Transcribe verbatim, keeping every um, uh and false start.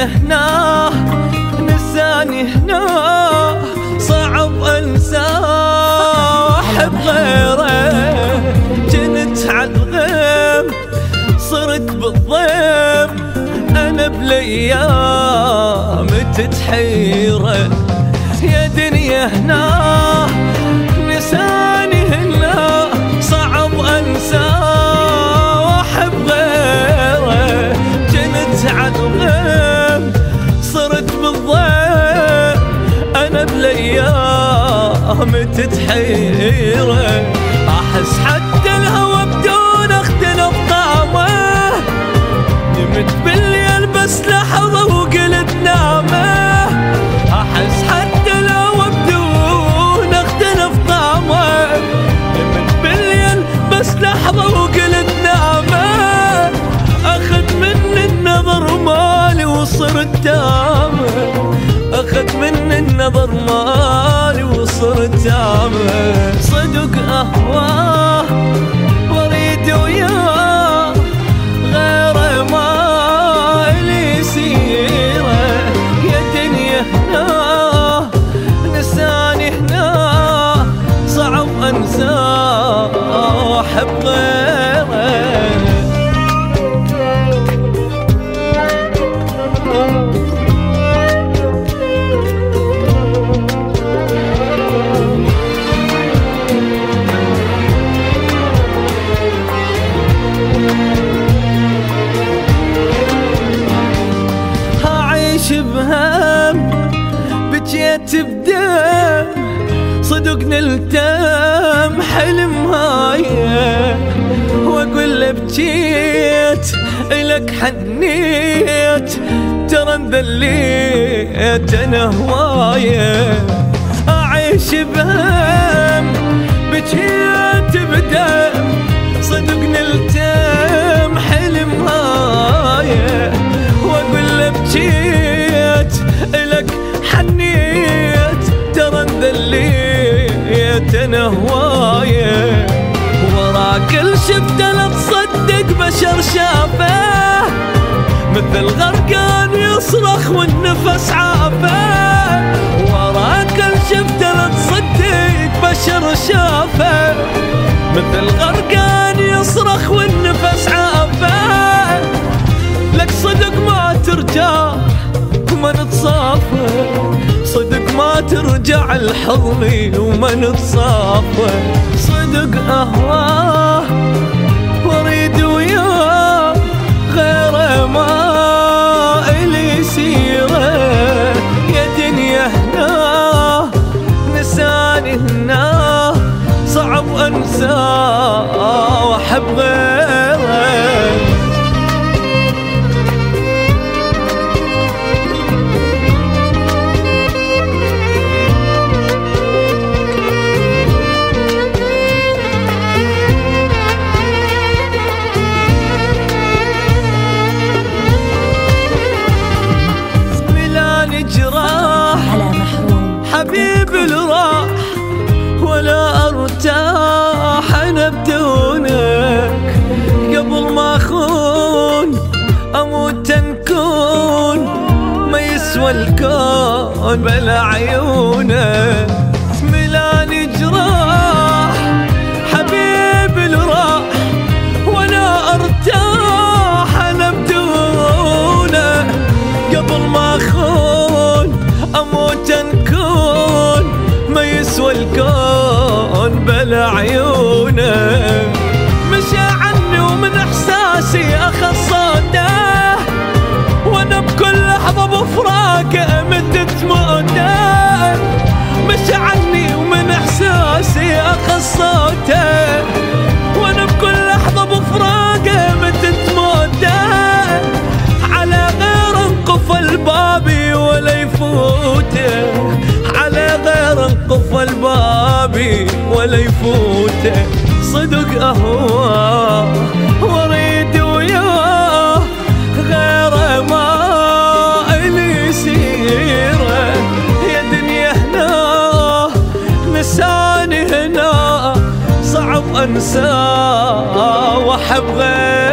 هنا نساني هنا صعب انساه احب غيره جنت على الغيم صرت بالضيم انا بالايام تتحيره يا دنيا هنا نساني هنا صعب انساه واحب غيره جنت على الغيم صرت بالضيم انا بالايام تتحيره احس حتى الهوى بدون اختلف طعمه نمت بالليل بس لحظه وقلت نامه احس حتى الهوى بدون اختلف طعمه نمت بالليل بس لحظه وقلت نامه اخذ مني النظر مالي وصرت تامه اخذ مني النظر مالي وصرت تامه صدق اهواه واريد وياه غيره ما الي سيره يا دنيا هنا نساني هنا صعب انساه احب غيره بهم بجيت بدم صدق نلتم حلم هاي واقول له بجيت الك حنيت ترى انذليت انا هوايه اعيش بهم بجيت بدم صدق نلتم حلم هاي واقول له بجيت الك حنيت ترى انذليت انا هوايه ورا كل شفته لا تصدق بشر شافه مثل غرقان يصرخ والنفس عافه ورا كل شفته لا تصدق بشر شافه مثل غرقان يصرخ والنفس عافه لك صدق ما ترجع وما نتصافى صدق ما ترجع الحضن وما نتصافى صدق اهواه واريد وياه غيره ما الي سيره يا دنيا هنا نساني هنا صعب انساه واحب غيره حبيب الراح ولا ارتاح انا بدونك قبل ما اخون اموت نكون ما يسوى الكون بلا عيونك ملاني جراح حبيب الراح ولا ارتاح انا بدونك قبل ما اخون اموت نكون ما يسوى الكون بلا عيونه مشى عني ومن احساسي اخذ صوته وانا بكل لحظه بفراقه مدت موته مشى عني ومن احساسي اخذ صوته وانا بكل لحظه بفراقه مدت موته على غير انقفل بابي ولا يفوته على غير انقفل بابي ولا يفوته صدق اهواه واريد وياه غيره ما الي سيره يا دنيا هنا نساني هنا صعب انساه واحب غيره